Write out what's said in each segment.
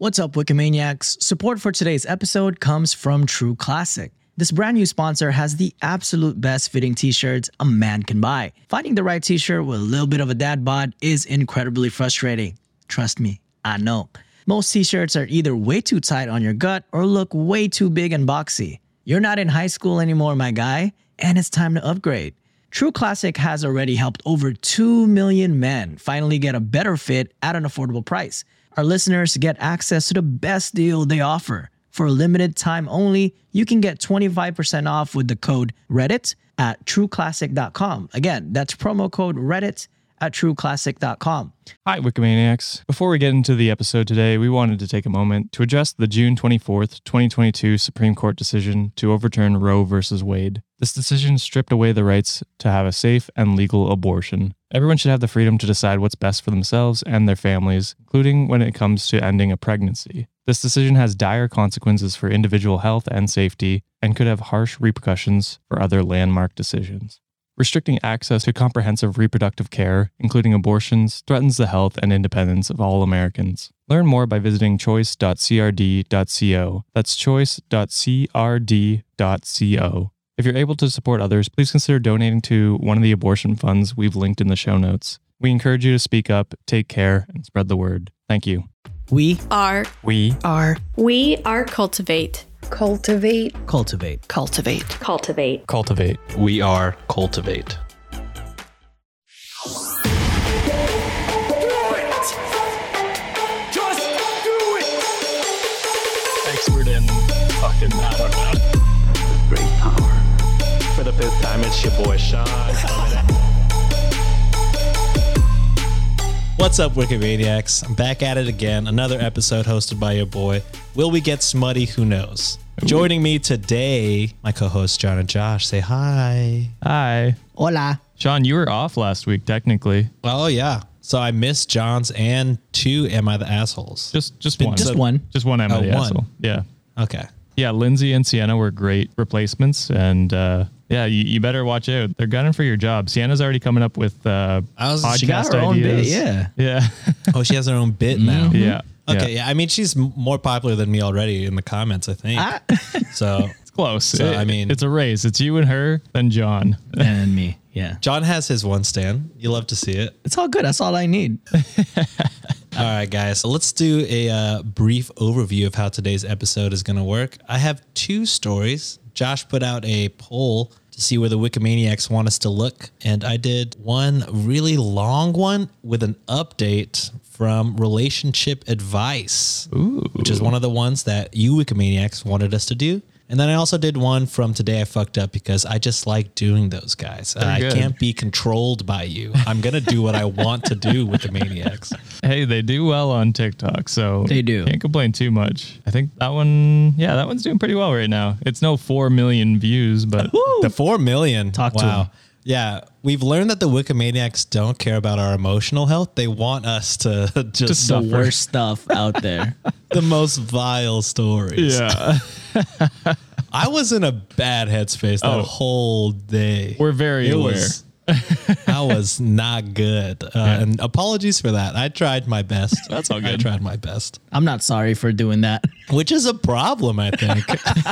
What's up, Wikimaniacs? Support for today's episode comes from True Classic. This brand new sponsor has the absolute best fitting t-shirts a man can buy. Finding the right t-shirt with a little bit of a dad bod is incredibly frustrating. Trust me, I know. Most t-shirts are either way too tight on your gut or look way too big and boxy. You're not in high school anymore, my guy, and it's time to upgrade. True Classic has already helped over 2 million men finally get a better fit at an affordable price. Our listeners get access to the best deal they offer. For a limited time only, you can get 25% off with the code Reddit at trueclassic.com. Again, that's promo code Reddit at trueclassic.com. Hi, Wikimaniacs. Before we get into the episode today, we wanted to take a moment to address the June 24th, 2022 Supreme Court decision to overturn Roe v. Wade. This decision stripped away the rights to have a safe and legal abortion. Everyone should have the freedom to decide what's best for themselves and their families, including when it comes to ending a pregnancy. This decision has dire consequences for individual health and safety and could have harsh repercussions for other landmark decisions. Restricting access to comprehensive reproductive care, including abortions, threatens the health and independence of all Americans. Learn more by visiting choice.crd.co. That's choice.crd.co. If you're able to support others, please consider donating to one of the abortion funds we've linked in the show notes. We encourage you to speak up, take care, and spread the word. Thank you. We are Cultivate. cultivate. We are Cultivate. Expert in fucking, I don't know. Great power. For the fifth time, it's your boy Sean. What's up, Wikimaniacs? I'm back at it again. Another episode hosted by your boy. Will we get smutty? Who knows? Joining me today, my co-hosts John and Josh. Say hi. Hi. Hola. Sean, you were off last week, technically. Oh, yeah. So I missed John's and 2 Am I the Assholes? Just one. Just one. Just one Am I the one. Asshole. Yeah. Okay. Yeah, Lindsay and Sienna were great replacements, and yeah, you better watch out. They're gunning for your job. Sienna's already coming up with podcast She got her own ideas. bit, yeah. Yeah. Oh, she has her own bit now. Yeah. Okay, yeah. I mean, she's more popular than me already in the comments, I think. So It's close. So, I mean- it's a race. It's you and her, then John. And me, yeah. John has his one stand. You love to see it. It's all good. That's all I need. All right, guys. So let's do a brief overview of how today's episode is going to work. I have 2 stories. Josh put out a poll to see where the Wikimaniacs want us to look. And I did one really long one with an update from Relationship Advice, which is one of the ones that you Wikimaniacs wanted us to do. And then I also did one from Today I Fucked Up because I just like doing those, guys. I good. can't be controlled by you. I'm going to do what I want to do with the Maniacs. Hey, they do well on TikTok, so They do. Can't complain too much. I think that one's doing pretty well right now. It's no 4 million views, but The 4 million. Talk to wow. him. Yeah, we've learned that the Wikimaniacs don't care about our emotional health. They want us to just The suffer worst stuff out there. the most vile stories. yeah, I was in a bad headspace that whole day. we're very aware. I was not good. And apologies for that. I tried my best. That's all I good. tried my best, I'm not sorry for doing that. which is a problem, I think.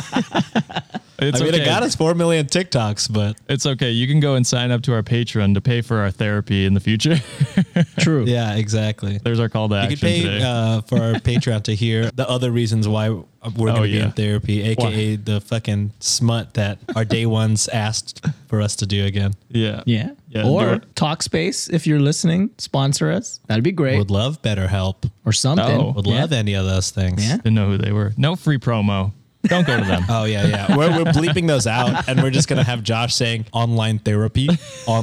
It's I mean, okay. it got us 4 million TikToks, but It's okay. You can go and sign up to our Patreon to pay for our therapy in the future. True. yeah, exactly. There's our call to You action could pay today. for our Patreon to hear the other reasons why we're going to be yeah. in therapy, aka the fucking smut that our day ones asked for us to do again. Yeah. Yeah. Yeah, Or do it. Talkspace, if you're listening, sponsor us. That'd be great. Would love BetterHelp. Or something. Oh. Would Yeah. love any of those things. Yeah. Didn't know who they were. No free promo. Don't go to them. Oh, yeah. We're bleeping those out, and we're just going to have Josh saying online therapy. All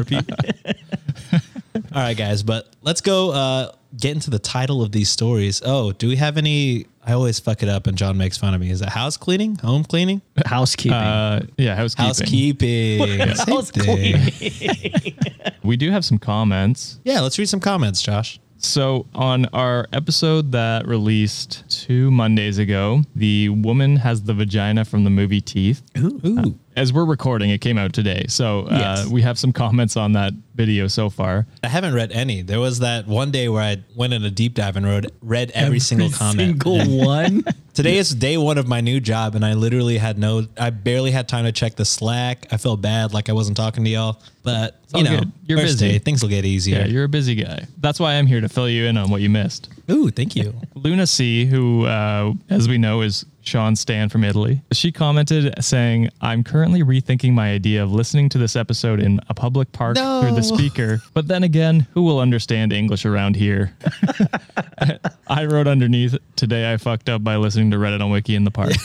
right, guys, but let's go get into the title of these stories. Oh, do we have any? I always fuck it up, and John makes fun of me. Is it house cleaning? Home cleaning? Housekeeping. Yeah, housekeeping. Housekeeping. Same House thing. cleaning. We do have some comments. Yeah, let's read some comments, Josh. So on our episode that released 2 Mondays ago, the woman has the vagina from the movie Teeth. Ooh. as we're recording, it came out today. So Yes. we have some comments on that video so far. I haven't read any. There was that one day where I went in a deep dive and read every single comment. Single one. Today is day one of my new job, and I literally I barely had time to check the Slack. I felt bad, like I wasn't talking to y'all, but all good. You're first busy. day, things will get easier. Yeah, you're a busy guy. That's why I'm here to fill you in on what you missed. Ooh, thank you. Luna C, who, as we know, is Sean Stan from Italy. She commented saying, I'm currently rethinking my idea of listening to this episode in a public park through the speaker. But then again, who will understand English around here? I wrote underneath, today I fucked up by listening to Reddit on Wiki in the park.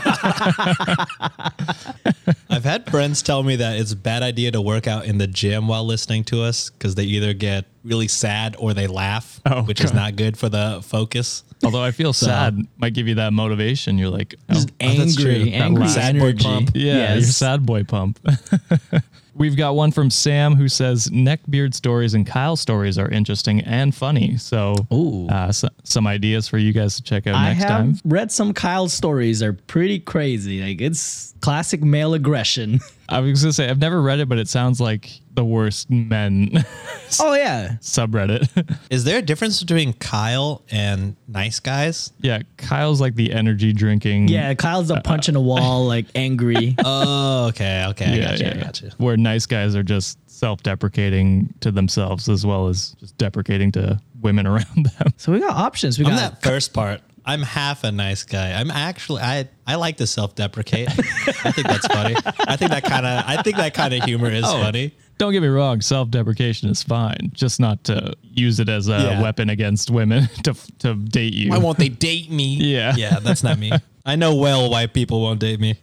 I've had friends tell me that it's a bad idea to work out in the gym while listening to us because they either get really sad or they laugh, which is not good for the focus. Although I feel sad might give you that motivation. You're like, Just that's true. angry Sad boy energy. pump. yeah, your sad boy pump. We've got one from Sam who says neckbeard stories and Kyle stories are interesting and funny. So, Ooh. some ideas for you guys to check out I next have time. read some Kyle stories are pretty crazy. Like it's classic male aggression. I was gonna say I've never read it, but it sounds like the worst men Oh yeah. subreddit. Is there a difference between Kyle and nice guys? Yeah, Kyle's like the energy drinking. Yeah, Kyle's a punch in a wall, like angry. Oh, okay. I got you. Where nice guys are just self-deprecating to themselves as well as just deprecating to women around them. So we got options. We On got that first part, I'm half a nice guy. I'm actually I like to self-deprecate. I think that's funny. I think that kind of humor is funny. Don't get me wrong, self-deprecation is fine, just not to use it as a weapon against women to date you. Why won't they date me? Yeah. Yeah, that's not me. I know well why people won't date me.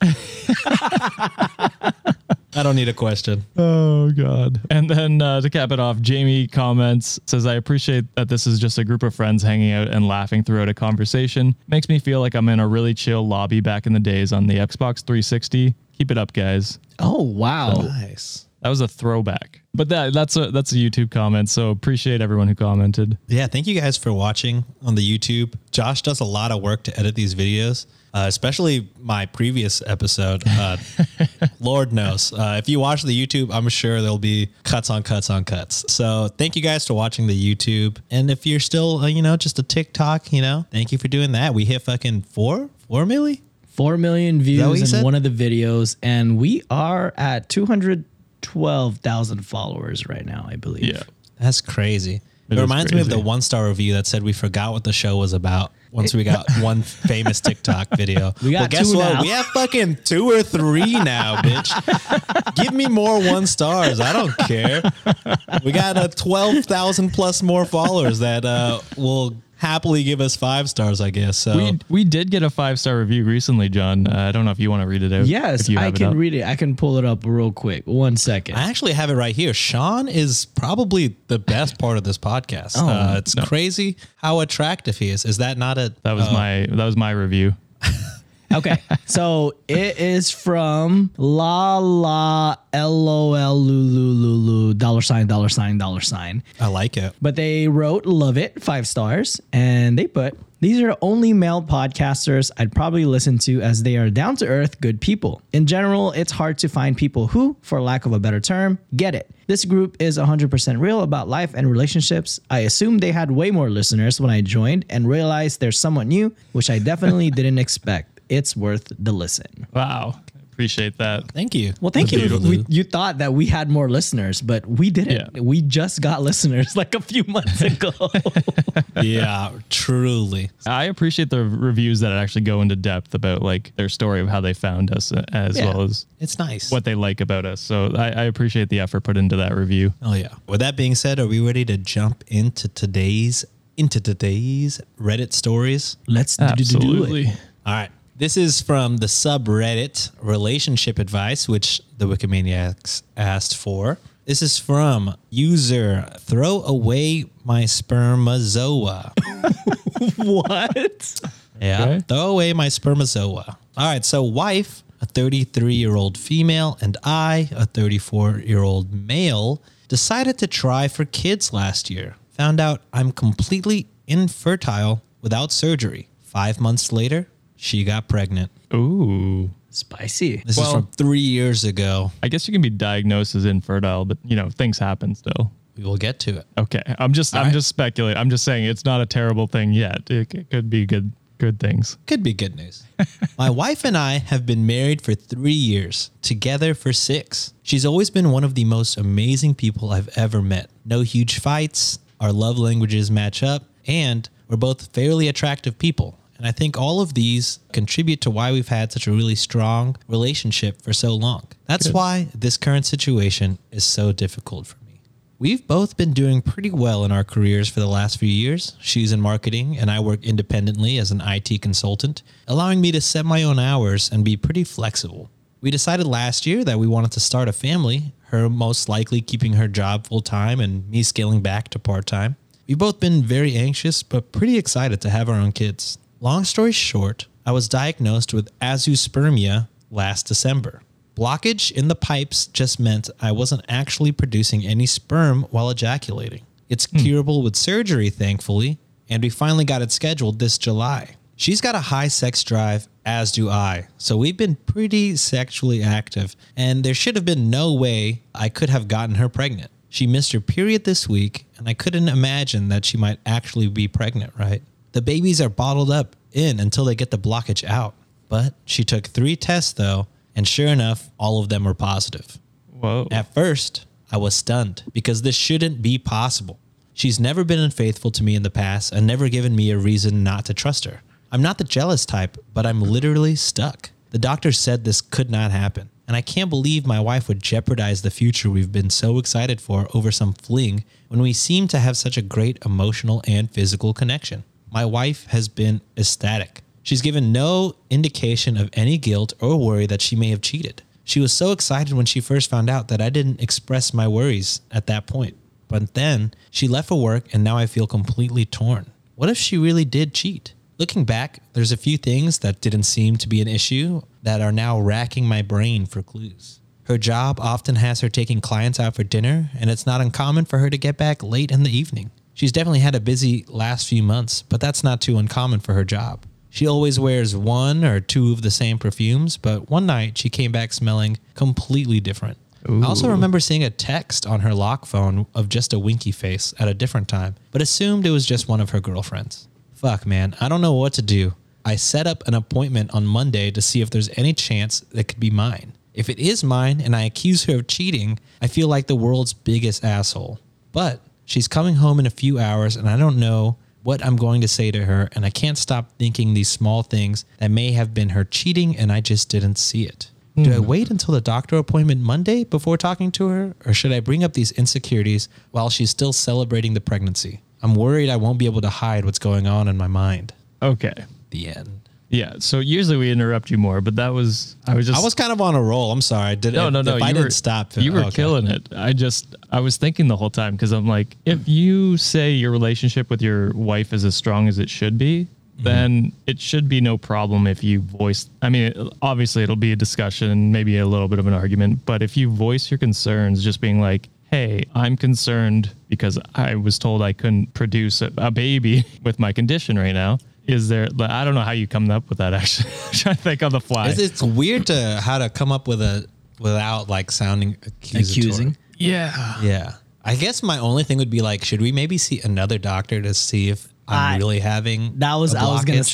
I don't need a question. Oh, God. And then to cap it off, Jamie comments, says, I appreciate that this is just a group of friends hanging out and laughing throughout a conversation. Makes me feel like I'm in a really chill lobby back in the days on the Xbox 360. Keep it up, guys. Oh wow. Nice. That was a throwback. But that's a YouTube comment, so appreciate everyone who commented. Yeah, thank you guys for watching on the YouTube. Josh does a lot of work to edit these videos, especially my previous episode. Lord knows. If you watch the YouTube, I'm sure there'll be cuts on cuts on cuts. So thank you guys for watching the YouTube. And if you're still, just a TikTok, thank you for doing that. We hit fucking 4 million? 4 million that what you views in said? one of the videos, and we are at 212,000 followers right now, I believe. Yeah. That's crazy. It is reminds me of the crazy. 1-star review that said we forgot what the show was about once we got one famous TikTok video. We got well, guess two what? now. We have fucking 2 or 3 now, bitch. Give me more 1-stars. I don't care. We got 12,000 plus more followers that will happily give us 5 stars, I guess. So We did get a 5-star review recently, John. I don't know if you want to read it out. Yes, if you I have it can up. read it. I can pull it up real quick. 1 second. I actually have it right here. Sean is probably the best part of this podcast. It's crazy how attractive he is. Is that not a... That was my review. Okay, so it is from LOL $, $. I like it. But they wrote, love it, 5 stars. And they put, these are the only male podcasters I'd probably listen to as they are down to earth, good people. In general, it's hard to find people who, for lack of a better term, get it. This group is 100% real about life and relationships. I assumed they had way more listeners when I joined and realized they're somewhat new, which I definitely didn't expect. It's worth the listen. Wow. Appreciate that. Thank you. Well, thank That's you. beautiful. You thought that we had more listeners, but we didn't. Yeah. We just got listeners like a few months ago. Yeah, truly. I appreciate the reviews that actually go into depth about like their story of how they found us as Yeah. well as It's nice. what they like about us. So I appreciate the effort put into that review. Oh yeah. With that being said, are we ready to jump into today's Reddit stories? Let's do Absolutely. it. All right. This is from the subreddit Relationship Advice, which the Wikimaniacs asked for. This is from user Throw Away My Spermazoa. What? Yeah. Okay. Throw away my spermazoa. All right. So wife, a 33-year-old female, and I, a 34-year-old male, decided to try for kids last year. Found out I'm completely infertile without surgery. 5 months later, she got pregnant. Ooh. Spicy. This is Well- from 3 years ago. I guess you can be diagnosed as infertile, but things happen still. We will get to it. Okay. I'm just speculating. I'm just saying it's not a terrible thing yet. It could be good things. Could be good news. My wife and I have been married for 3 years, together for 6. She's always been one of the most amazing people I've ever met. No huge fights, our love languages match up, and we're both fairly attractive people. And I think all of these contribute to why we've had such a really strong relationship for so long. That's why this current situation is so difficult for me. We've both been doing pretty well in our careers for the last few years. She's in marketing and I work independently as an IT consultant, allowing me to set my own hours and be pretty flexible. We decided last year that we wanted to start a family, her most likely keeping her job full time and me scaling back to part time. We've both been very anxious, but pretty excited to have our own kids. Long story short, I was diagnosed with azoospermia last December. Blockage in the pipes just meant I wasn't actually producing any sperm while ejaculating. It's curable with surgery, thankfully, and we finally got it scheduled this July. She's got a high sex drive, as do I, so we've been pretty sexually active, and there should have been no way I could have gotten her pregnant. She missed her period this week, and I couldn't imagine that she might actually be pregnant, right? The babies are bottled up in until they get the blockage out. But she took 3 tests though, and sure enough, all of them were positive. Whoa. At first, I was stunned because this shouldn't be possible. She's never been unfaithful to me in the past and never given me a reason not to trust her. I'm not the jealous type, but I'm literally stuck. The doctor said this could not happen, and I can't believe my wife would jeopardize the future we've been so excited for over some fling when we seem to have such a great emotional and physical connection. My wife has been ecstatic. She's given no indication of any guilt or worry that she may have cheated. She was so excited when she first found out that I didn't express my worries at that point. But then she left for work and now I feel completely torn. What if she really did cheat? Looking back, there's a few things that didn't seem to be an issue that are now racking my brain for clues. Her job often has her taking clients out for dinner, and it's not uncommon for her to get back late in the evening. She's definitely had a busy last few months, but that's not too uncommon for her job. She always wears 1 or 2 of the same perfumes, but one night she came back smelling completely different. Ooh. I also remember seeing a text on her lock phone of just a winky face at a different time, but assumed it was just one of her girlfriends. Fuck, man, I don't know what to do. I set up an appointment on Monday to see if there's any chance that could be mine. If it is mine and I accuse her of cheating, I feel like the world's biggest asshole. But she's coming home in a few hours and I don't know what I'm going to say to her, and I can't stop thinking these small things that may have been her cheating and I just didn't see it. Do I wait until the doctor appointment Monday before talking to her, or should I bring up these insecurities while she's still celebrating the pregnancy? I'm worried I won't be able to hide what's going on in my mind. Okay. The end. Yeah. So usually we interrupt you more, but I was kind of on a roll. I'm sorry. No. If I didn't stop. You were okay. killing it. I was thinking the whole time because I'm like, if you say your relationship with your wife is as strong as it should be, then it should be no problem if you voice. I mean, obviously it'll be a discussion, maybe a little bit of an argument, but if you voice your concerns, just being like, hey, I'm concerned because I was told I couldn't produce a baby with my condition right now. Is there, I don't know how you come up with that actually. I'm trying to think on the fly. It's weird how to come up with without like sounding accusing. Yeah. Yeah. I guess my only thing would be like, should we maybe see another doctor to see if I'm really having I was gonna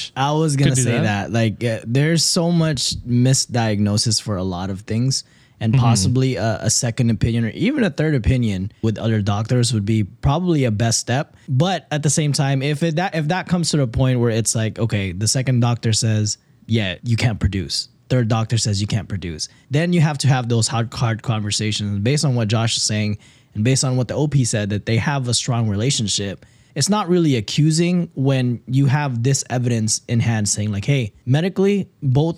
say that. Like there's so much misdiagnosis for a lot of things, and possibly a second opinion or even a third opinion with other doctors would be probably a best step. But at the same time, if that comes to the point where it's like, okay, the second doctor says, yeah, you can't produce. Third doctor says you can't produce. Then you have to have those hard conversations based on what Josh is saying and based on what the OP said, that they have a strong relationship. It's not really accusing when you have this evidence in hand saying like, hey, medically, all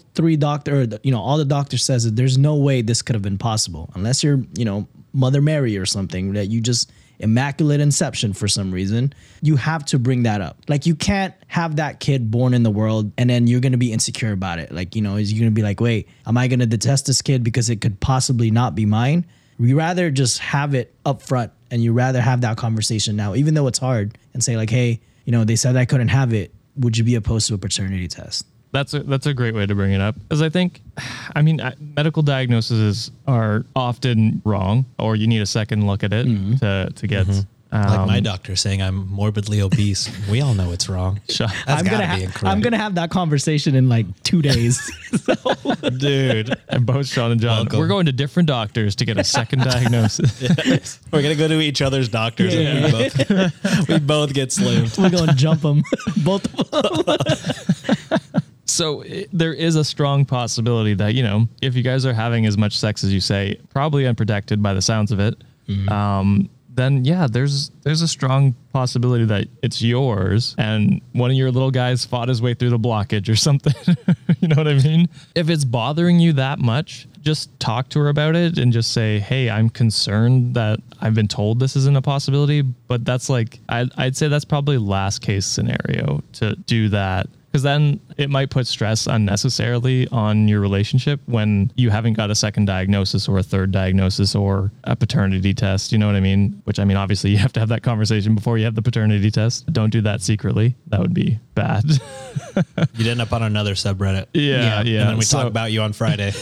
the doctors says that there's no way this could have been possible unless you're, Mother Mary or something, that you just immaculate inception for some reason. You have to bring that up. Like you can't have that kid born in the world and then you're going to be insecure about it. Like, is you're going to be like, wait, am I going to detest this kid because it could possibly not be mine? We rather just have it up front, and you rather have that conversation now, even though it's hard, and say like, hey, they said I couldn't have it. Would you be opposed to a paternity test? That's a great way to bring it up, because I think, I mean, medical diagnoses are often wrong, or you need a second look at it to get. Like my doctor saying I'm morbidly obese. We all know it's wrong. That's I'm gonna have that conversation in like 2 days. Dude. And both Sean and John, Welcome. we're going to different doctors to get a second diagnosis. We're gonna go to each other's doctors and we both get slimmed. We're gonna jump them, both of them. So there is a strong possibility that, you know, if you guys are having as much sex as you say, probably unprotected by the sounds of it, then yeah, there's a strong possibility that it's yours and one of your little guys fought his way through the blockage or something. You know what I mean? If it's bothering you that much, just talk to her about it and just say, hey, I'm concerned that I've been told this isn't a possibility. But that's like, I'd say that's probably last case scenario to do that. Because then it might put stress unnecessarily on your relationship when you haven't got a second diagnosis or a third diagnosis or a paternity test. You know what I mean? Which, I mean, obviously you have to have that conversation before you have the paternity test. Don't do that secretly. That would be bad. You'd end up on another subreddit. Yeah. And then we talk about you on Friday.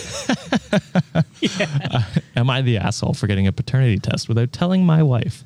Am I the asshole for getting a paternity test without telling my wife?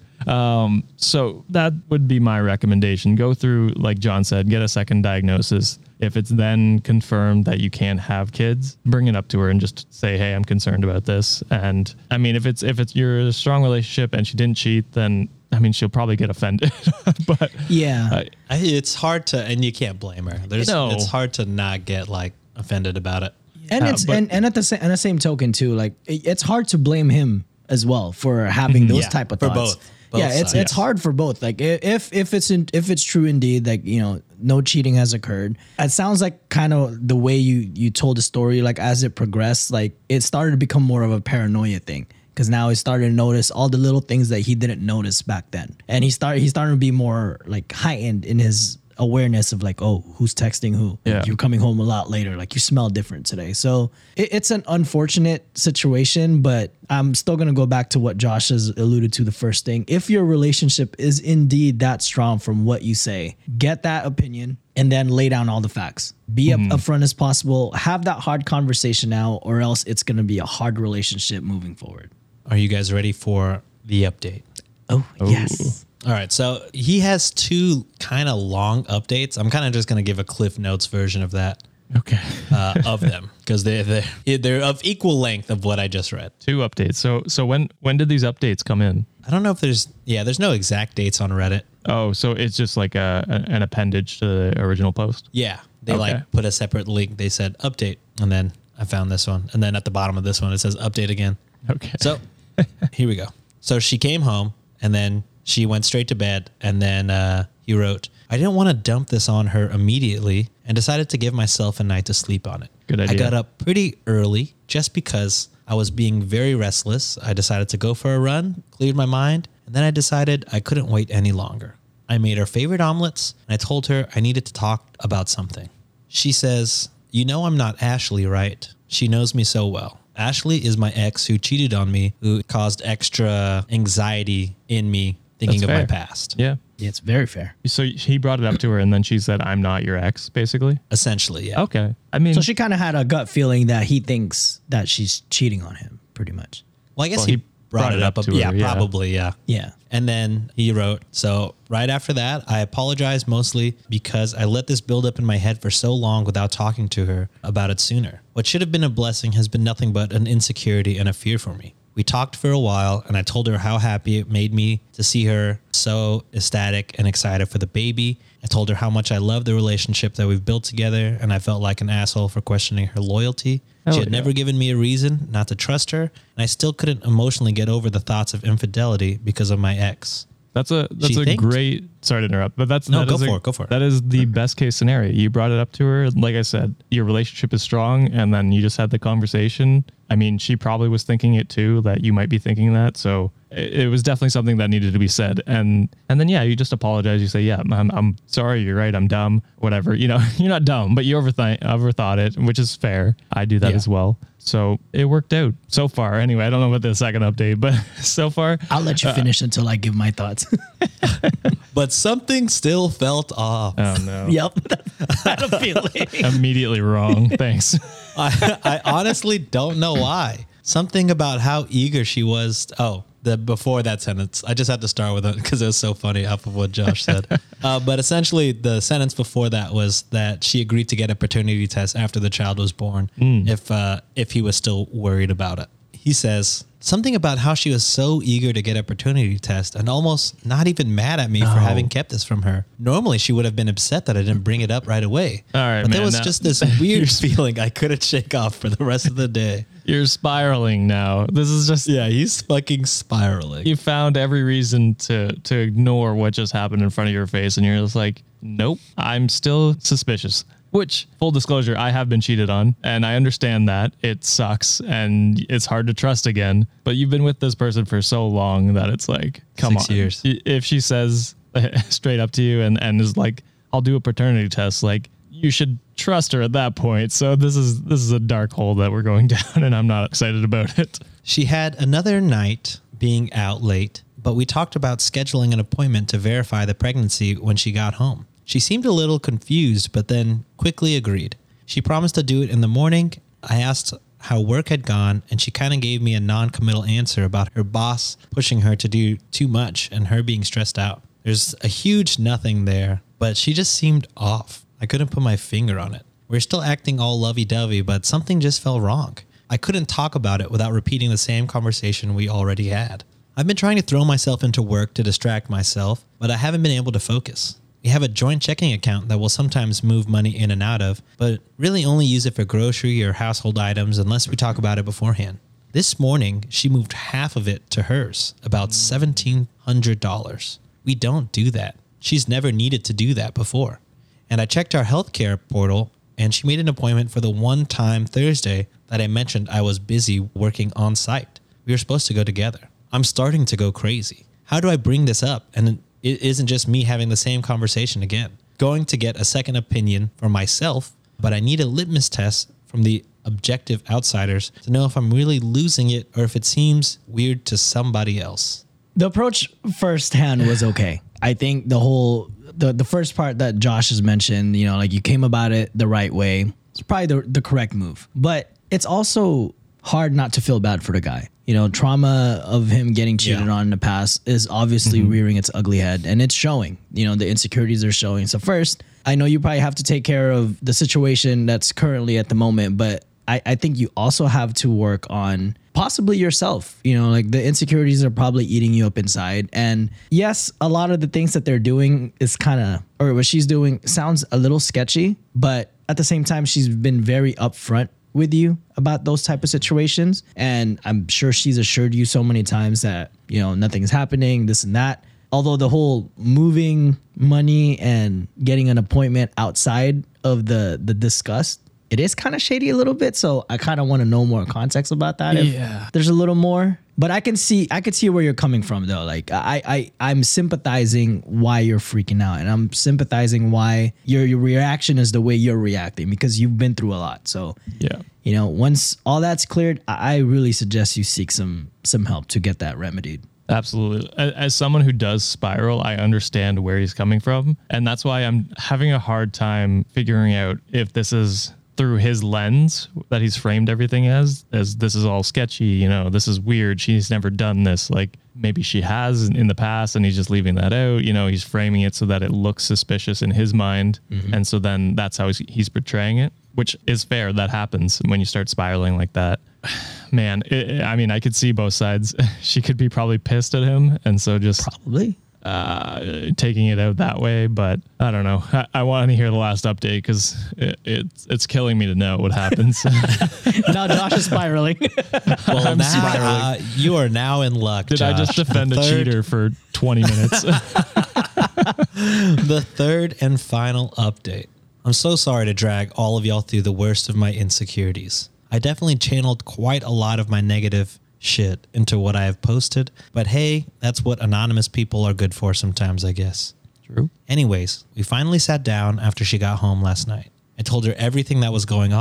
So that would be my recommendation. Go through, like John said, get a second diagnosis. If it's then confirmed that you can't have kids, bring it up to her and just say, hey, I'm concerned about this. And I mean, if it's you're in a strong relationship and she didn't cheat, then I mean, she'll probably get offended. But yeah, it's hard to, and you can't blame her. It's hard to not get like offended about it. and it's and at the same token too, like it's hard to blame him as well for having those type of for thoughts. both it's hard for both. Like if it's true indeed, like, you know, no cheating has occurred. It sounds like kind of the way you told the story, like as it progressed, like it started to become more of a paranoia thing. Because now he started to notice all the little things that he didn't notice back then, and he's starting to be more like heightened in his awareness of like, oh, who's texting who? Yeah. You're coming home a lot later. Like you smell different today. So it's an unfortunate situation, but I'm still going to go back to what Josh has alluded to the first thing. If your relationship is indeed that strong from what you say, get that opinion and then lay down all the facts. Be upfront as possible. Have that hard conversation now, or else it's going to be a hard relationship moving forward. Are you guys ready for the update? Oh, yes. All right, so he has two kind of long updates. I'm kind of just going to give a Cliff Notes version of that. okay. Of them, because they're of equal length of what I just read. 2 updates. So when did these updates come in? I don't know if there's no exact dates on Reddit. Oh, so it's just like an appendage to the original post. Yeah, they Okay. like put a separate link. They said update, and then I found this one, and then at the bottom of this one it says update again. Okay. So here we go. So she came home, and then she went straight to bed, and then he wrote, I didn't want to dump this on her immediately and decided to give myself a night to sleep on it. Good idea. I got up pretty early just because I was being very restless. I decided to go for a run, cleared my mind, and then I decided I couldn't wait any longer. I made her favorite omelets, and I told her I needed to talk about something. She says, you know I'm not Ashley, right? She knows me so well. Ashley is my ex who cheated on me, who caused extra anxiety in me thinking That's of my fair. past. Yeah. Yeah, it's very fair. So he brought it up to her, and then she said, I'm not your ex, basically. Essentially, yeah. Okay. I mean, So she kind of had a gut feeling that he thinks that she's cheating on him, pretty much. Well, I guess Well, he brought it up. to her, Yeah, yeah. probably, yeah. Yeah. And then he wrote, so right after that, I apologized mostly because I let this build up in my head for so long without talking to her about it sooner. What should have been a blessing has been nothing but an insecurity and a fear for me. We talked for a while, and I told her how happy it made me to see her so ecstatic and excited for the baby. I told her how much I love the relationship that we've built together, and I felt like an asshole for questioning her loyalty. Hell She had yeah. never given me a reason not to trust her, and I still couldn't emotionally get over the thoughts of infidelity because of my ex. that's a She thinks- great. Sorry to interrupt, but No, that go is for it, go for it. That is the best case scenario. You brought it up to her. Like I said, your relationship is strong, and then you just had the conversation. I mean, she probably was thinking it too, that you might be thinking that. So it was definitely something that needed to be said. And then, yeah, you just apologize. You say, yeah, I'm sorry. You're right. I'm dumb. Whatever. You know, you're not dumb, but you overthought it, which is fair. I do that Yeah. as well. So it worked out so far. Anyway, I don't know about the second update, but so far. I'll let you finish until I give my thoughts. But something still felt off. Oh, no. Yep. I had a feeling. Immediately wrong. Thanks. I honestly don't know why. Something about how eager she was. Before that sentence, I just had to start with it because it was so funny off of what Josh said. But essentially, the sentence before that was that she agreed to get a paternity test after the child was born if he was still worried about it. He says something about how she was so eager to get a paternity test and almost not even mad at me for having kept this from her. Normally, she would have been upset that I didn't bring it up right away. All right, but there man, was just this weird feeling I couldn't shake off for the rest of the day. You're spiraling now. This is just... Yeah, he's fucking spiraling. You found every reason to ignore what just happened in front of your face, and you're just like, nope, I'm still suspicious. Which, full disclosure, I have been cheated on, and I understand that. It sucks, and it's hard to trust again. But you've been with this person for so long that it's like, come 6 on. years. If she says straight up to you and is like, I'll do a paternity test, like, you should trust her at that point. So this is a dark hole that we're going down, and I'm not excited about it. She had another night being out late, but we talked about scheduling an appointment to verify the pregnancy when she got home. She seemed a little confused, but then quickly agreed. She promised to do it in the morning. I asked how work had gone, and she kind of gave me a non-committal answer about her boss pushing her to do too much and her being stressed out. There's a huge nothing there, but she just seemed off. I couldn't put my finger on it. We're still acting all lovey-dovey, but something just felt wrong. I couldn't talk about it without repeating the same conversation we already had. I've been trying to throw myself into work to distract myself, but I haven't been able to focus. We have a joint checking account that we'll sometimes move money in and out of, but really only use it for grocery or household items unless we talk about it beforehand. This morning, she moved half of it to hers, about $1,700. We don't do that. She's never needed to do that before. And I checked our healthcare portal, and she made an appointment for the one time Thursday that I mentioned I was busy working on site. We were supposed to go together. I'm starting to go crazy. How do I bring this up? And it isn't just me having the same conversation again. Going to get a second opinion for myself, but I need a litmus test from the objective outsiders to know if I'm really losing it or if it seems weird to somebody else. The approach firsthand was okay. I think the first part that Josh has mentioned, you know, like you came about it the right way. It's probably the correct move. But it's also hard not to feel bad for the guy. You know, trauma of him getting cheated on in the past is obviously rearing its ugly head, and it's showing. You know, the insecurities are showing. So first, I know you probably have to take care of the situation that's currently at the moment, but I think you also have to work on possibly yourself. You know, like the insecurities are probably eating you up inside. And yes, a lot of the things that they're doing is or what she's doing sounds a little sketchy, but at the same time, she's been very upfront with you about those type of situations. And I'm sure she's assured you so many times that, you know, nothing's happening, this and that. Although the whole moving money and getting an appointment outside of the discuss, it is kind of shady a little bit. So I kind of want to know more context about that. Yeah. There's a little more, but I could see where you're coming from though. Like I'm sympathizing why you're freaking out, and I'm sympathizing why your reaction is the way you're reacting because you've been through a lot. So Yeah. you know, once all that's cleared, I really suggest you seek some help to get that remedied. Absolutely. As someone who does spiral, I understand where he's coming from. And that's why I'm having a hard time figuring out if this is through his lens that he's framed everything as this is all sketchy, you know, this is weird. She's never done this. Like maybe she has in the past and he's just leaving that out. You know, he's framing it so that it looks suspicious in his mind. And so then that's how he's portraying it, which is fair. That happens when you start spiraling like that. Man, I mean, I could see both sides. She could be probably pissed at him. And so just Probably. taking it out that way, but I don't know. I want to hear the last update because it's killing me to know what happens. Now Josh is spiraling. Well, now you are now in luck. Did Josh. I just defend a cheater for 20 minutes? The third and final update. I'm so sorry to drag all of y'all through the worst of my insecurities. I definitely channeled quite a lot of my negative shit into what I have posted, but hey, that's what anonymous people are good for sometimes, I guess. True. Anyways, we finally sat down after she got home last night. I told her everything that was going on,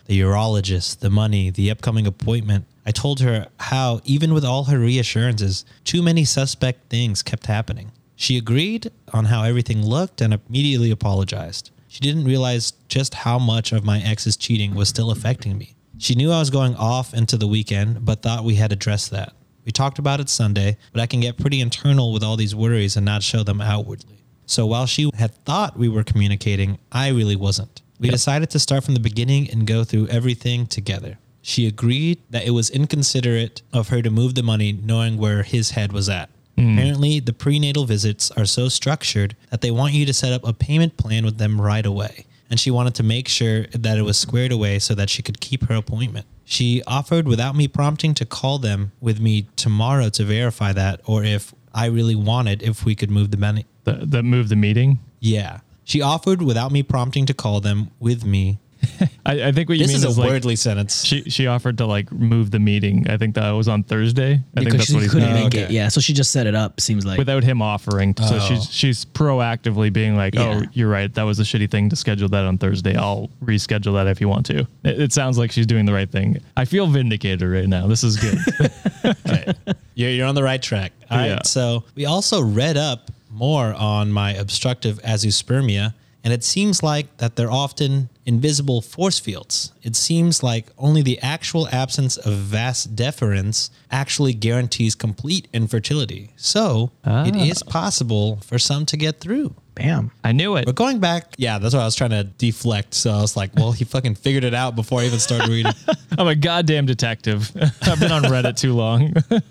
the urologist, the money, the upcoming appointment. I told her how, even with all her reassurances, too many suspect things kept happening. She agreed on how everything looked and immediately apologized. She didn't realize just how much of my ex's cheating was still affecting me. She knew I was going off into the weekend, but thought we had addressed that. We talked about it Sunday, but I can get pretty internal with all these worries and not show them outwardly. So while she had thought we were communicating, I really wasn't. We decided to start from the beginning and go through everything together. She agreed that it was inconsiderate of her to move the money knowing where his head was at. Apparently, the prenatal visits are so structured that they want you to set up a payment plan with them right away. And she wanted to make sure that it was squared away so that she could keep her appointment. She offered without me prompting to call them with me tomorrow to verify that, or if I really wanted, if we could move the money. Move the meeting? Yeah. She offered without me prompting to call them with me. I think what you This mean is a like, wordly sentence. She offered to like move the meeting. I think that was on Thursday. I think Because that's she what he's couldn't meaning. make okay. it. Yeah, so she just set it up, seems like. Without him offering. So she's proactively being like, Yeah. oh, you're right. That was a shitty thing to schedule that on Thursday. I'll reschedule that if you want to. It sounds like she's doing the right thing. I feel vindicated right now. This is good. Okay. You're on the right track. All right. Yeah. So we also read up more on my obstructive azoospermia, and it seems like that they're often invisible force fields. It seems like only the actual absence of vas deferens actually guarantees complete infertility. So it is possible for some to get through. Bam. I knew it. But going back, yeah, that's what I was trying to deflect. So I was like, well, he fucking figured it out before I even started reading. I'm a goddamn detective. I've been on Reddit too long.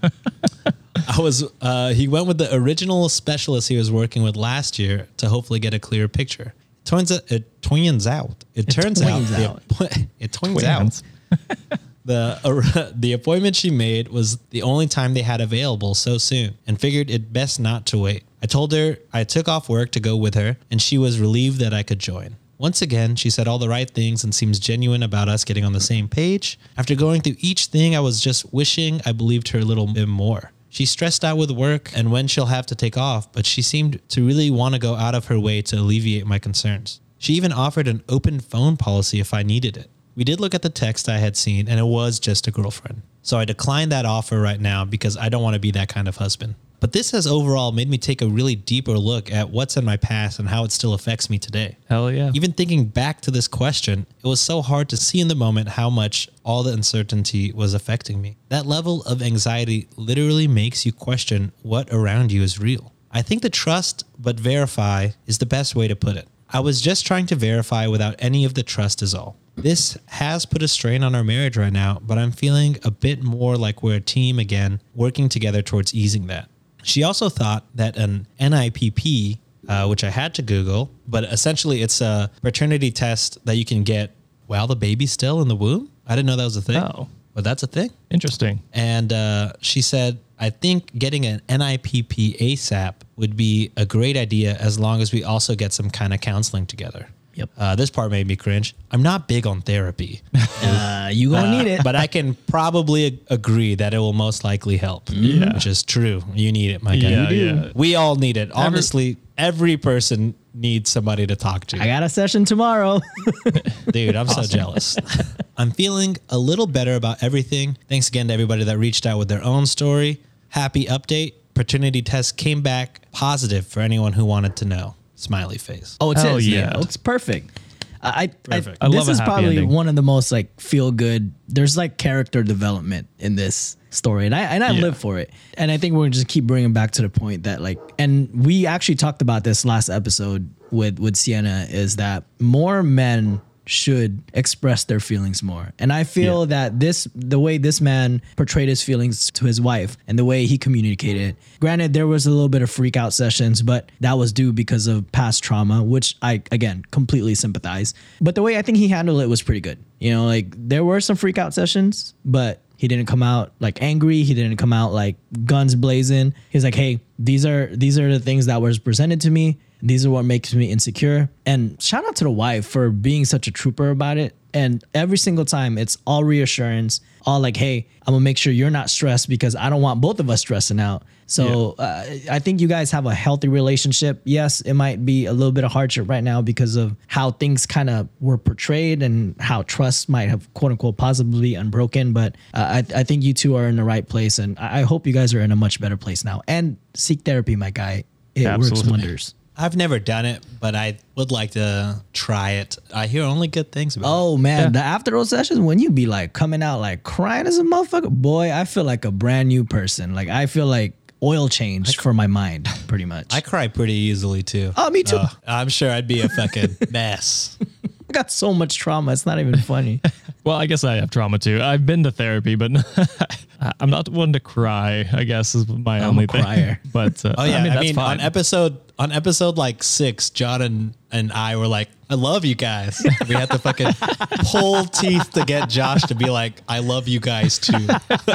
He went with the original specialist he was working with last year to hopefully get a clear picture. It turns out the appointment she made was the only time they had available so soon, and figured it best not to wait. I told her I took off work to go with her, and she was relieved that I could join. Once again, she said all the right things and seems genuine about us getting on the same page. After going through each thing, I was just wishing I believed her a little bit more. She's stressed out with work and when she'll have to take off, but she seemed to really want to go out of her way to alleviate my concerns. She even offered an open phone policy if I needed it. We did look at the text I had seen, and it was just a girlfriend. So I declined that offer right now because I don't want to be that kind of husband. But this has overall made me take a really deeper look at what's in my past and how it still affects me today. Hell yeah. Even thinking back to this question, it was so hard to see in the moment how much all the uncertainty was affecting me. That level of anxiety literally makes you question what around you is real. I think the trust but verify is the best way to put it. I was just trying to verify without any of the trust is all. This has put a strain on our marriage right now, but I'm feeling a bit more like we're a team again, working together towards easing that. She also thought that an NIPP, which I had to Google, but essentially it's a paternity test that you can get while the baby's still in the womb. I didn't know that was a thing, but that's a thing. Interesting. And she said, I think getting an NIPP ASAP would be a great idea as long as we also get some kind of counseling together. Yep. This part made me cringe. I'm not big on therapy. You gonna need it. But I can probably agree that it will most likely help. Yeah. Which is true. You need it, my guy. Yeah, yeah. We all need it. Honestly, every person needs somebody to talk to. I got a session tomorrow. Dude, I'm so jealous. I'm feeling a little better about everything. Thanks again to everybody that reached out with their own story. Happy update. Paternity test came back positive for anyone who wanted to know. Smiley face. Oh, it Hell is. yeah. Yeah, it's perfect. Perfect. I This love a is happy probably ending. one of the most like feel good. There's like character development in this story, and I live for it. And I think we're gonna just keep bringing back to the point that like, and we actually talked about this last episode with Sienna, is that more men should express their feelings more. And I feel that the way this man portrayed his feelings to his wife and the way he communicated, granted there was a little bit of freak out sessions, but that was due because of past trauma, which I, again, completely sympathize. But the way I think he handled it was pretty good. You know, like there were some freak out sessions, but he didn't come out like angry. He didn't come out like guns blazing. He's like, hey, these are the things that was presented to me. These are what makes me insecure. And shout out to the wife for being such a trooper about it. And every single time it's all reassurance, all like, hey, I'm gonna make sure you're not stressed because I don't want both of us stressing out. So I think you guys have a healthy relationship. Yes, it might be a little bit of hardship right now because of how things kind of were portrayed and how trust might have quote unquote possibly unbroken. But I think you two are in the right place. And I hope you guys are in a much better place now. And seek therapy, my guy. It works Absolutely. wonders. I've never done it, but I would like to try it. I hear only good things about it. Oh man, the after those sessions when you be like coming out like crying as a motherfucker, boy, I feel like a brand new person. Like I feel like oil change for my mind, pretty much. I cry pretty easily too. Oh, me too. I'm sure I'd be a fucking mess. I got so much trauma. It's not even funny. Well, I guess I have trauma too. I've been to therapy, but I'm not one to cry, I guess is my I'm only a crier. thing. But Oh yeah, that's fine. on episode like 6, John and I were like, I love you guys. We had to fucking pull teeth to get Josh to be like, I love you guys too.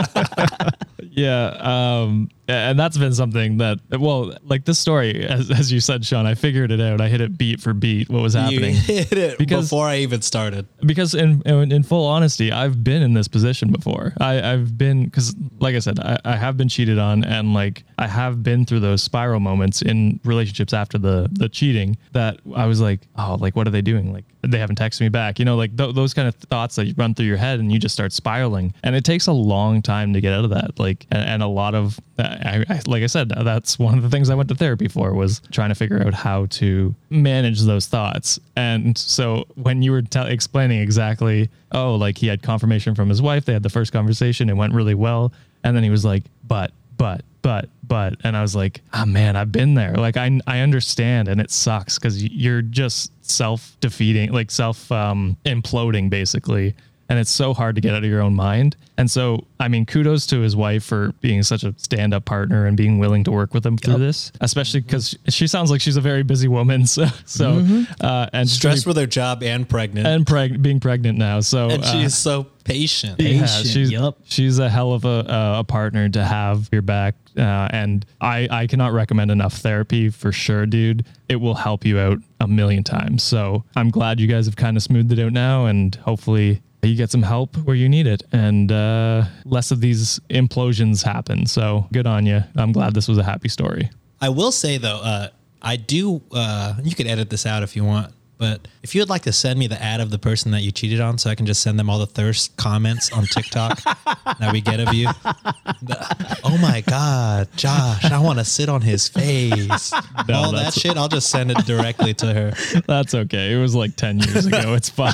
Yeah, and that's been something that, well, like this story, as you said, Sean, I figured it out. I hit it beat for beat what was happening. You hit it Because- before I even started. Because in full honesty, I've been in this position before. I've been, because like I said, I have been cheated on, and like I have been through those spiral moments in relationships after the cheating that I was like, oh, like what are they doing? Like they haven't texted me back, you know, like those kind of thoughts that run through your head, and you just start spiraling, and it takes a long time to get out of that. Like, and a lot of, like I said, that's one of the things I went to therapy for, was trying to figure out how to manage those thoughts. And so when you were explaining exactly, oh, like he had confirmation from his wife, they had the first conversation, it went really well, and then he was like, but, and I was like, oh man, I've been there. Like I understand, and it sucks because you're just self-defeating, like imploding basically. And it's so hard to get out of your own mind. And so, I mean, kudos to his wife for being such a stand-up partner and being willing to work with him through this, especially because she sounds like she's a very busy woman. And Stressed with her job and pregnant. and being pregnant now. So And she's so patient. yeah, Patient, she's a hell of a partner to have your back. And I cannot recommend enough therapy for sure, dude. It will help you out a million times. So I'm glad you guys have kind of smoothed it out now, and hopefully you get some help where you need it, and less of these implosions happen. So good on you. I'm glad this was a happy story. I will say though, I do, you could edit this out if you want, but if you would like to send me the ad of the person that you cheated on, so I can just send them all the thirst comments on TikTok that we get of you. Oh my God, Josh, I want to sit on his face. All that that's- shit, I'll just send it directly to her. That's okay. It was like 10 years ago. It's fine.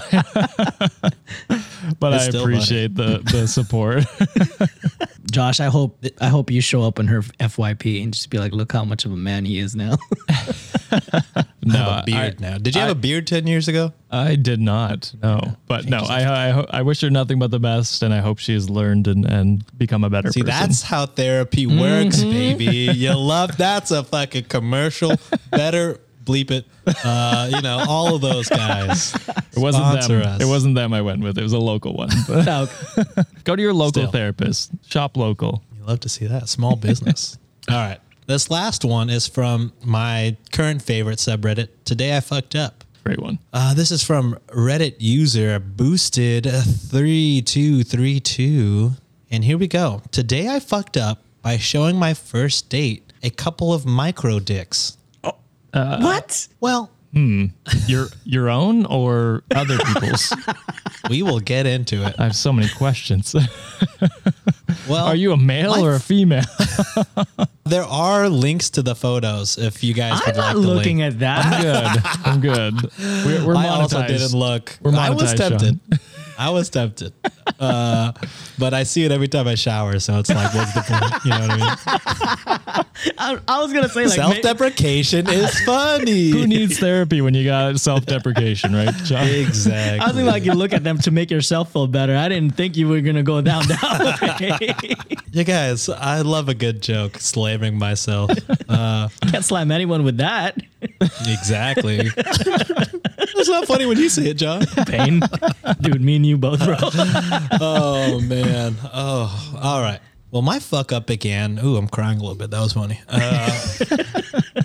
But It's I still appreciate the support. Josh, I hope you show up in her FYP and just be like, look how much of a man he is now. I have a beard now. Did you have a beard 10 years ago? I did not. No, but no, I wish her nothing but the best, and I hope she has learned and become a better See, person. that's how therapy works, baby. You love, that's a fucking commercial. Better bleep it. All of those guys. It wasn't Sponsor them. us. It wasn't them I went with. It was a local one. But No, go to your local Still. therapist. Shop local. You love to see that. Small business. All right. This last one is from my current favorite subreddit, Today I Fucked Up. Great one. This is from Reddit user Boosted3232. And here we go. Today I fucked up by showing my first date a couple of micro dicks. what? Well, Your own or other people's? we will get into it. I have so many questions. Well, Are you a male or a female? there are links to the photos if you guys I'm would like not the looking link. at that. I'm good. We're I also monetized. didn't look. We're I was monetized, tempted. Sean. I was tempted. But I see it every time I shower, so it's like, what's the point? You know what I mean? I was gonna say like Self-deprecation is funny. Who needs therapy when you got self-deprecation, right, John? Exactly. I was thinking like you look at them to make yourself feel better. I didn't think you were gonna go down that way. You guys, I love a good joke, slamming myself. Can't slam anyone with that. Exactly. It's not funny when you say it, John. Pain, dude. Me and you both, bro. Oh, man. Oh, all right. Well, my fuck up began. Ooh, I'm crying a little bit. That was funny.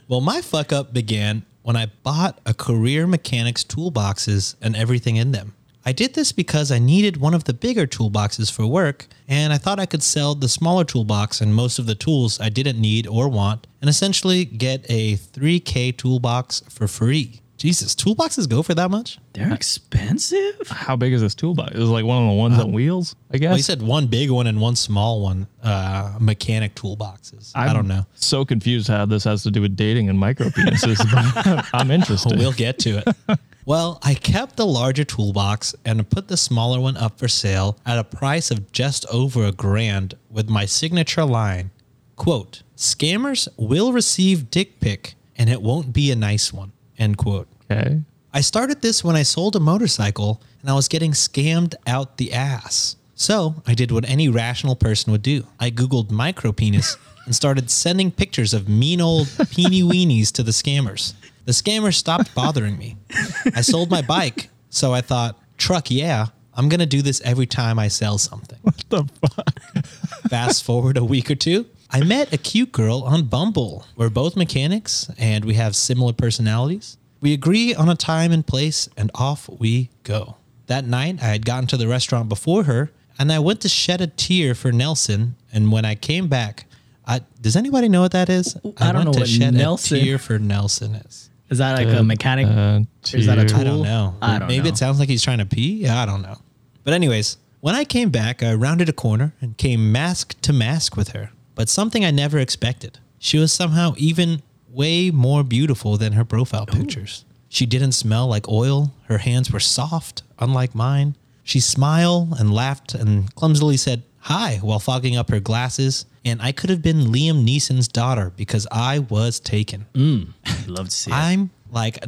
Well, my fuck up began when I bought a Career Mechanics toolboxes and everything in them. I did this because I needed one of the bigger toolboxes for work, and I thought I could sell the smaller toolbox and most of the tools I didn't need or want, and essentially get a 3K toolbox for free. Jesus, toolboxes go for that much? They're expensive. How big is this toolbox? It was like one of the ones on wheels, I guess. Well, you said one big one and one small one, mechanic toolboxes. I don't know. So confused how this has to do with dating and micro penises, but I'm interested. We'll get to it. Well, I kept the larger toolbox and put the smaller one up for sale at a price of just over $1,000 with my signature line, quote, "Scammers will receive dick pic and it won't be a nice one," end quote. Okay. I started this when I sold a motorcycle and I was getting scammed out the ass. So I did what any rational person would do. I Googled micro penis and started sending pictures of mean old peeny weenies to the scammers. The scammers stopped bothering me. I sold my bike, so I thought, truck, yeah, I'm going to do this every time I sell something. What the fuck? Fast forward a week or two, I met a cute girl on Bumble. We're both mechanics and we have similar personalities. We agree on a time and place and off we go. That night, I had gotten to the restaurant before her and I went to shed a tear for Nelson. And when I came back, does anybody know what that is? I don't know what Nelson- a tear for Nelson is. Is that like a mechanic? Or is that a tool? I don't know. I don't Maybe know. it sounds like he's trying to pee. Yeah, I don't know. But anyways, when I came back, I rounded a corner and came mask to mask with her. But something I never expected. She was somehow even way more beautiful than her profile pictures. She didn't smell like oil. Her hands were soft, unlike mine. She smiled and laughed and clumsily said hi while fogging up her glasses. And I could have been Liam Neeson's daughter because I was taken. Love to see it. I'm like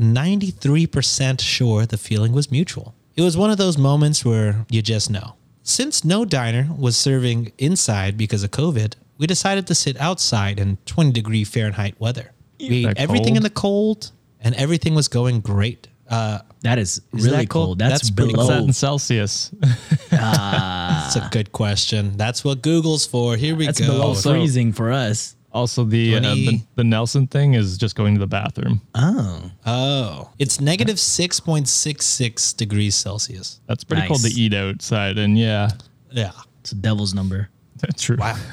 93% sure the feeling was mutual. It was one of those moments where you just know. Since no diner was serving inside because of COVID, we decided to sit outside in 20-degree Fahrenheit weather. We ate That everything cold? in the cold, and everything was going great. That is really that cold. cold? That's That's pretty below. What's that in Celsius? That's a good question. That's what Google's for. Here we That's go. below So- freezing for us. Also, the 20. Nelson thing is just going to the bathroom. Oh, it's negative 6.66 degrees Celsius. That's pretty cold to Nice. eat outside. And yeah, Yeah. It's a devil's number. that's true. Wow.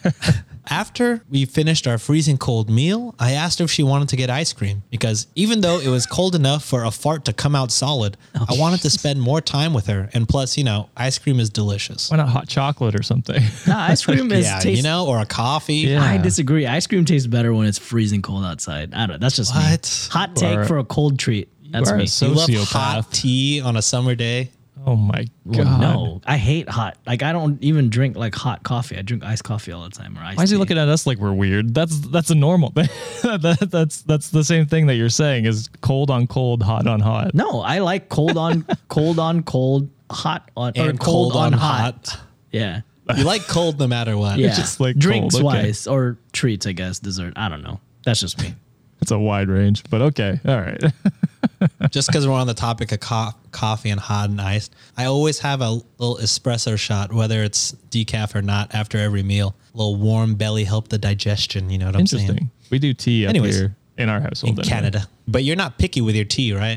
After we finished our freezing cold meal, I asked her if she wanted to get ice cream because even though it was cold enough for a fart to come out solid, I wanted to spend more time with her. And plus, ice cream is delicious. Why not hot chocolate or something? Nah, ice cream is Yeah, tastes. or a coffee. Yeah. I disagree. Ice cream tastes better when it's freezing cold outside. I don't. That's just What? me. Hot take are- for a cold treat. That's are me. a You love sociopath. hot tea on a summer day. Oh my Well, god! no, I hate hot. Like I don't even drink like hot coffee. I drink iced coffee all the time or iced Why is he tea. looking at us like we're weird? That's a normal thing. that's the same thing that you're saying is cold on cold, hot on hot. No, I like cold on cold on cold, hot on or And cold, cold on on hot. hot. Yeah. You like cold no matter what. Yeah. just like drinks cold, okay. wise or treats, I guess, dessert. I don't know. That's just me. It's a wide range, but okay, all right. Just because we're on the topic of coffee and hot and iced, I always have a little espresso shot, whether it's decaf or not, after every meal. A little warm belly help the digestion. You know what I'm saying? Interesting. We do tea up Anyways, here in our household. In anyway. Canada. But you're not picky with your tea, right?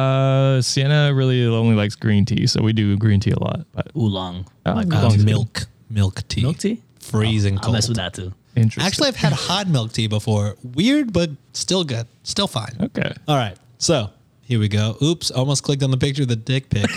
Sienna really only likes green tea, so we do green tea a lot. But Oolong. Oh, Like oolong's good. Milk tea. milk tea? Freezing I'll cold. mess with that too. Interesting. Actually, I've had hot milk tea before. Weird, but still good. Still fine. okay. All right. So here we go. Oops. Almost clicked on the picture of the dick pic.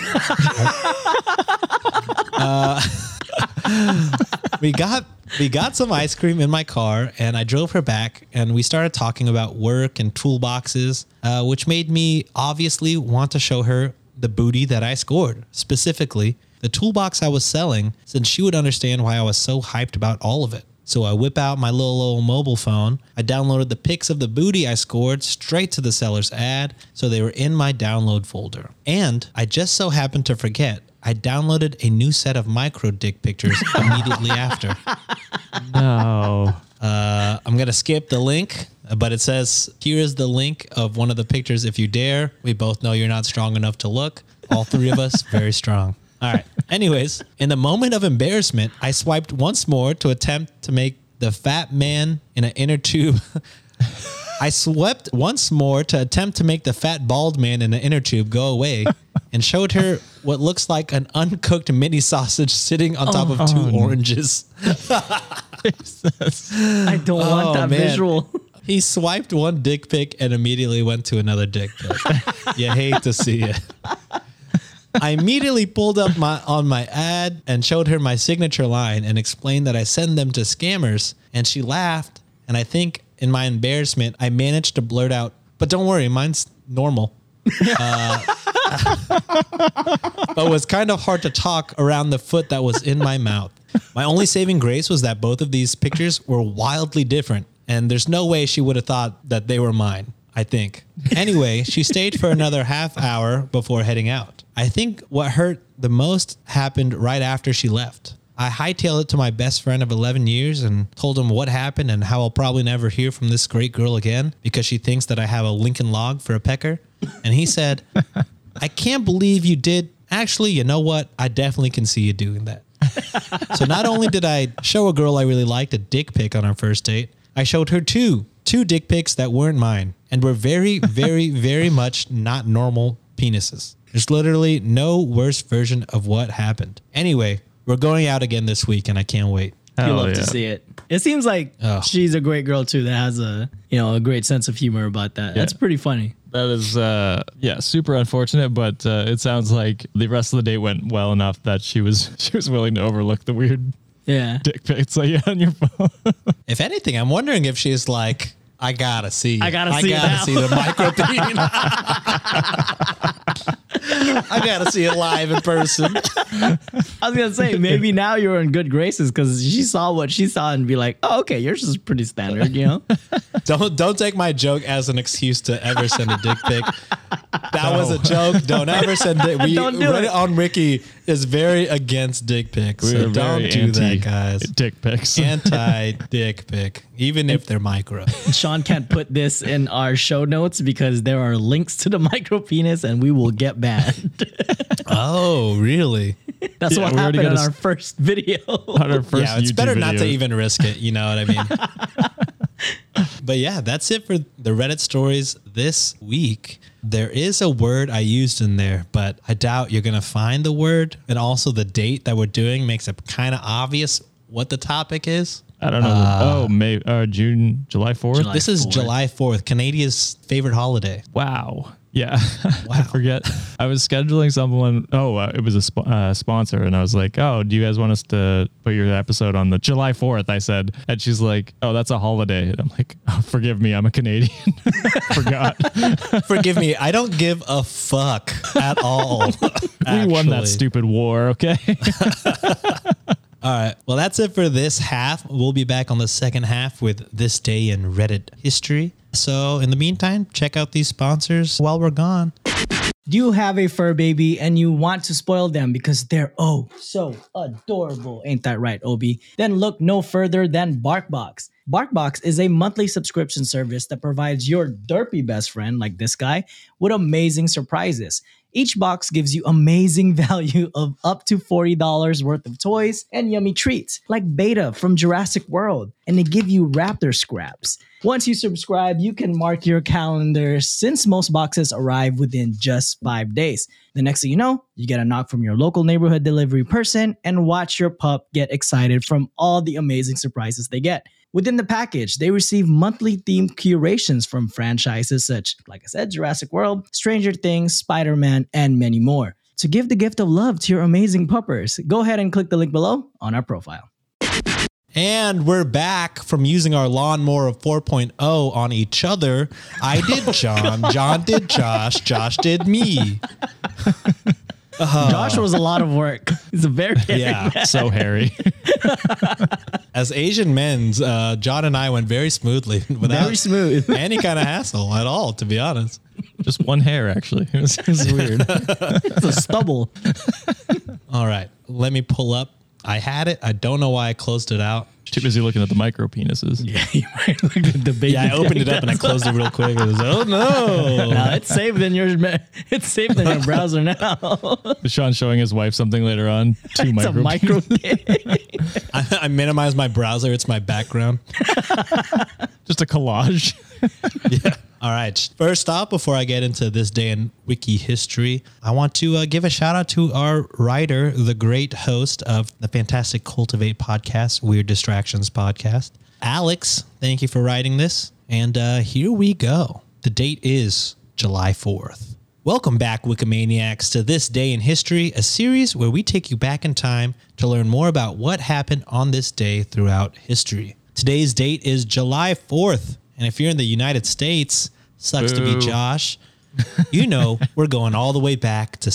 We got some ice cream in my car and I drove her back and we started talking about work and toolboxes, which made me obviously want to show her the booty that I scored, specifically the toolbox I was selling, since she would understand why I was so hyped about all of it. So I whip out my little old mobile phone. I downloaded the pics of the booty I scored straight to the seller's ad, so they were in my download folder. And I just so happened to forget I downloaded a new set of micro dick pictures immediately after. No. I'm going to skip the link, but it says, here is the link of one of the pictures if you dare. We both know you're not strong enough to look. All three of us, very strong. All right. Anyways, in the moment of embarrassment, I swiped once more to attempt to make the fat man in an inner tube. I swept once more to attempt to make the fat bald man in the inner tube go away and showed her what looks like an uncooked mini sausage sitting on top of two oranges. I don't want that man. visual. He swiped one dick pic and immediately went to another dick pic. You hate to see it. I immediately pulled up on my ad and showed her my signature line and explained that I send them to scammers. And she laughed. And I think in my embarrassment, I managed to blurt out, "But don't worry, mine's normal." But it was kind of hard to talk around the foot that was in my mouth. My only saving grace was that both of these pictures were wildly different. And there's no way she would have thought that they were mine, I think. Anyway, she stayed for another half hour before heading out. I think what hurt the most happened right after she left. I hightailed it to my best friend of 11 years and told him what happened and how I'll probably never hear from this great girl again because she thinks that I have a Lincoln log for a pecker. And he said, "I can't believe you did. Actually, you know what? I definitely can see you doing that." So not only did I show a girl I really liked a dick pic on our first date, I showed her two dick pics that weren't mine and were very, very, very much not normal penises. There's literally no worse version of what happened. Anyway, we're going out again this week and I can't wait. You love to see it. It seems like she's a great girl too that has a great sense of humor about that. That's pretty funny. That is, super unfortunate, but it sounds like the rest of the date went well enough that she was willing to overlook the weird dick pics that you had on your phone. If anything, I'm wondering if she's like, I gotta see the micro peen. I gotta see it live in person. I was gonna say maybe now you're in good graces because she saw what she saw and be like, "Oh, okay, yours is pretty standard," you know. Don't take my joke as an excuse to ever send a dick pic. That was a joke. Don't ever send dick. Don't do it. On Ricky is very against dick pics. So don't do that, guys. Dick pics. Anti dick pic, even if they're micro. Sean can't put this in our show notes because there are links to the micro penis and we will get banned. Oh, really? That's what happened in our first video. Yeah, it's better not to even risk it. You know what I mean? But yeah, that's it for the Reddit stories this week. There is a word I used in there, but I doubt you're going to find the word. And also the date that we're doing makes it kind of obvious what the topic is. I don't know. July 4th? This is July 4th, Canadia's favorite holiday. Wow. Yeah. I forget. I was scheduling someone. It was a sponsor. And I was like, "Oh, do you guys want us to put your episode on the July 4th? I said, and she's like, "Oh, that's a holiday." And I'm like, "Oh, forgive me. I'm a Canadian." Forgot. Forgive me. I don't give a fuck at all. We won that stupid war. Okay. All right. Well, that's it for this half. We'll be back on the second half with This Day in Reddit History. So in the meantime, check out these sponsors while we're gone. Do you have a fur baby and you want to spoil them because they're so adorable? Ain't that right, Obi? Then look no further than BarkBox. BarkBox is a monthly subscription service that provides your derpy best friend, like this guy, with amazing surprises. Each box gives you amazing value of up to $40 worth of toys and yummy treats, like Beta from Jurassic World, and they give you raptor scraps. Once you subscribe, you can mark your calendar since most boxes arrive within just 5 days. The next thing you know, you get a knock from your local neighborhood delivery person and watch your pup get excited from all the amazing surprises they get. Within the package, they receive monthly themed curations from franchises such, like I said, Jurassic World, Stranger Things, Spider-Man, and many more. To give the gift of love to your amazing puppers, go ahead and click the link below on our profile. And we're back from using our lawnmower 4.0 on each other. I did John, John did Josh, Josh did me. Josh was a lot of work. He's a very hairy man. So hairy. As Asian men, John and I went very smoothly without very smooth. any kind of hassle at all, to be honest. Just one hair, actually. It was weird. It's a stubble. All right, let me pull up. I had it. I don't know why I closed it out. Too busy looking at the micro penises. Yeah, you might look at the baby. Yeah, I opened it up and I closed it real quick. It was, oh no. No, it's saved in your browser now. Sean showing his wife something later on. Two It's a micro. I minimized my browser. It's my background. Just a collage. Yeah. All right. First off, before I get into this day in wiki history, I want to give a shout out to our writer, the great host of the fantastic Cultivate podcast, Weird Distractions podcast, Alex. Thank you for writing this. And here we go. The date is July 4th. Welcome back, Wikimaniacs, to This Day in History, a series where we take you back in time to learn more about what happened on this day throughout history. Today's date is July 4th. And if you're in the United States, sucks to be Josh, you know we're going all the way back to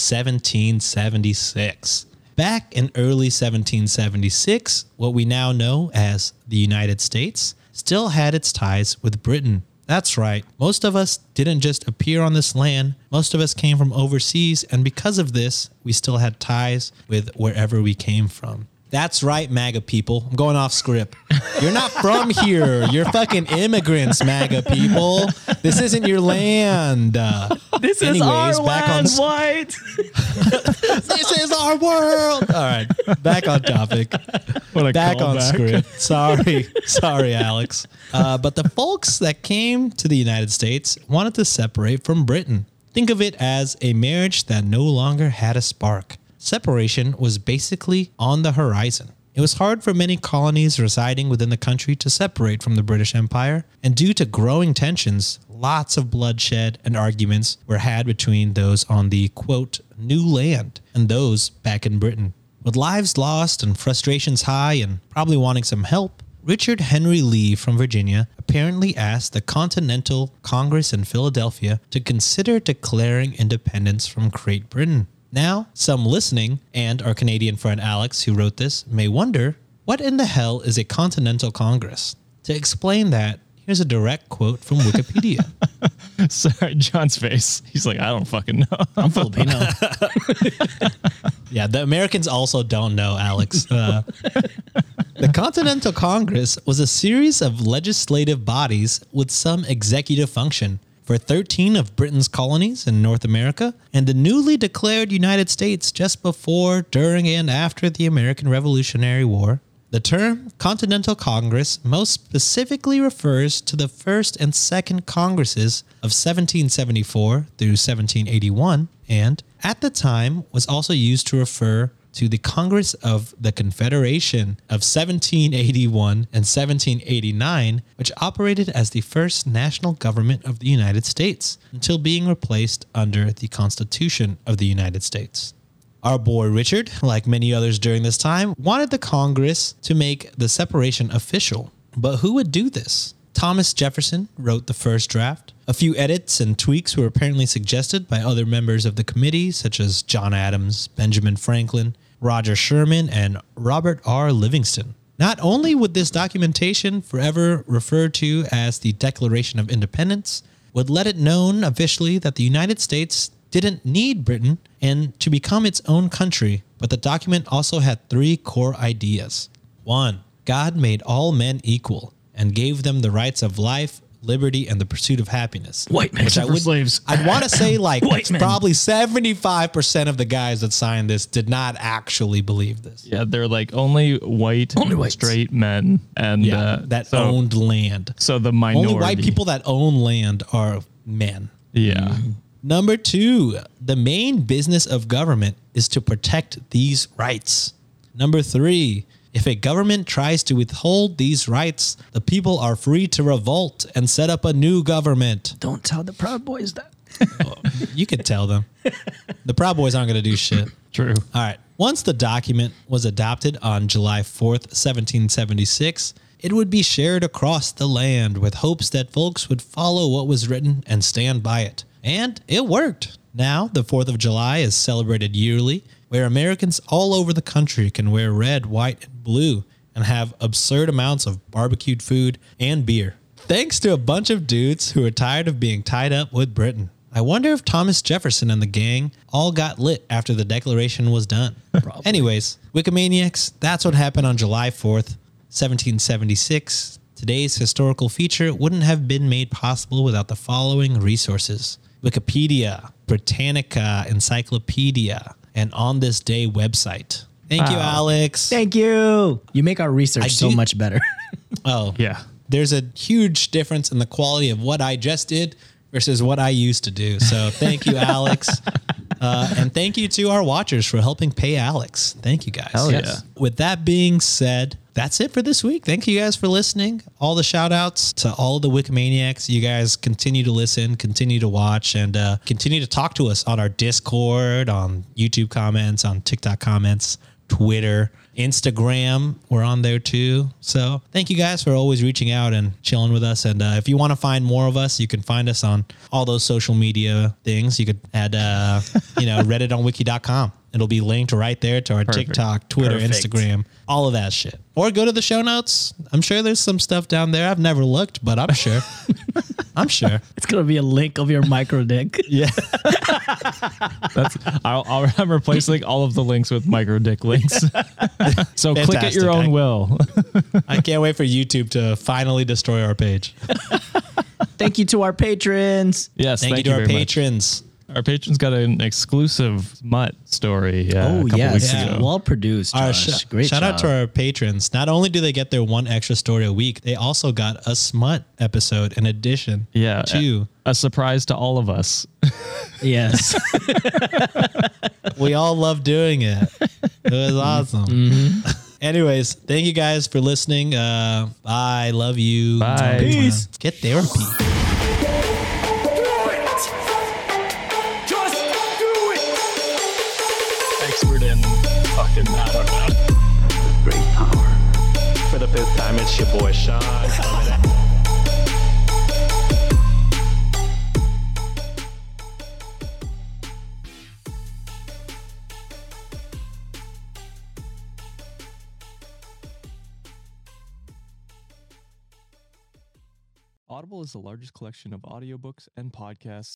1776. Back in early 1776, what we now know as the United States still had its ties with Britain. That's right. Most of us didn't just appear on this land. Most of us came from overseas. And because of this, we still had ties with wherever we came from. That's right, MAGA people. I'm going off script. You're not from here. You're fucking immigrants, MAGA people. This isn't your land. This is our land, White. This is our world. All right, back on topic. Back on script. Sorry, Alex. But the folks that came to the United States wanted to separate from Britain. Think of it as a marriage that no longer had a spark. Separation was basically on the horizon. It was hard for many colonies residing within the country to separate from the British Empire, and due to growing tensions, lots of bloodshed and arguments were had between those on the, quote, new land and those back in Britain. With lives lost and frustrations high and probably wanting some help, Richard Henry Lee from Virginia apparently asked the Continental Congress in Philadelphia to consider declaring independence from Great Britain. Now, some listening, and our Canadian friend Alex, who wrote this, may wonder, what in the hell is a Continental Congress? To explain that, here's a direct quote from Wikipedia. Sorry, John's face. He's like, I don't fucking know. I'm Filipino. Yeah, the Americans also don't know, Alex. The Continental Congress was a series of legislative bodies with some executive function for 13 of Britain's colonies in North America and the newly declared United States just before, during, and after the American Revolutionary War. The term Continental Congress most specifically refers to the first and second Congresses of 1774 through 1781, and at the time was also used to refer to the Congress of the Confederation of 1781 and 1789, which operated as the first national government of the United States until being replaced under the Constitution of the United States. Our boy Richard, like many others during this time, wanted the Congress to make the separation official. But who would do this? Thomas Jefferson wrote the first draft. A few edits and tweaks were apparently suggested by other members of the committee, such as John Adams, Benjamin Franklin, Roger Sherman, and Robert R. Livingston. Not only would this documentation, forever referred to as the Declaration of Independence, would let it known officially that the United States didn't need Britain and to become its own country, but the document also had three core ideas. 1. God made all men equal and gave them the rights of life, liberty, and the pursuit of happiness. White men except for slaves. I'd want to say like men. probably 75% of the guys that signed this did not actually believe this. Yeah, they're like only white straight men and that owned land. So the minority. Only white people that own land are men. Yeah. Number 2, the main business of government is to protect these rights. Number 3, if a government tries to withhold these rights, the people are free to revolt and set up a new government. Don't tell the Proud Boys that. You could tell them. The Proud Boys aren't going to do shit. True. All right. Once the document was adopted on July 4th, 1776, it would be shared across the land with hopes that folks would follow what was written and stand by it. And it worked. Now, the 4th of July is celebrated yearly, where Americans all over the country can wear red, white, and blue and have absurd amounts of barbecued food and beer. Thanks to a bunch of dudes who are tired of being tied up with Britain. I wonder if Thomas Jefferson and the gang all got lit after the declaration was done. Anyways, Wikimaniacs, that's what happened on July 4th, 1776. Today's historical feature wouldn't have been made possible without the following resources: Wikipedia, Britannica Encyclopedia, and On This Day website. Thank you, Alex. Thank you. You make our research so much better. Oh, Yeah. there's a huge difference in the quality of what I just did versus what I used to do. So thank you, Alex. And thank you to our watchers for helping pay Alex. Thank you guys. Hell yeah. With that being said, that's it for this week. Thank you guys for listening. All the shout outs to all the Wikimaniacs. You guys continue to listen, continue to watch, and continue to talk to us on our Discord, on YouTube comments, on TikTok comments, Twitter, Instagram. We're on there too. So thank you guys for always reaching out and chilling with us. And if you want to find more of us, you can find us on all those social media things. You could add, redditonwiki.com. It'll be linked right there to our TikTok, Twitter, Instagram, all of that shit. Or go to the show notes. I'm sure there's some stuff down there. I've never looked, but I'm sure. I'm sure. It's going to be a link of your micro dick. Yeah. I'm replacing all of the links with micro dick links. So click at your own will. I can't wait for YouTube to finally destroy our page. Thank you to our patrons. Yes, Thank you to our very much. patrons. Our patrons got an exclusive Mutt story a couple weeks ago. Well produced, Josh. Great shout job. out to our patrons. Not only do they get their one extra story a week, they also got a smut episode in addition to a surprise to all of us. Yes. We all love doing it. It was awesome. Anyways, thank you guys for listening. Bye. Love you. Bye. Peace. Get therapy. Expert in fucking, I don't know. Great power. For the fifth time, it's your boy Sean. Coming at- Audible is the largest collection of audiobooks and podcasts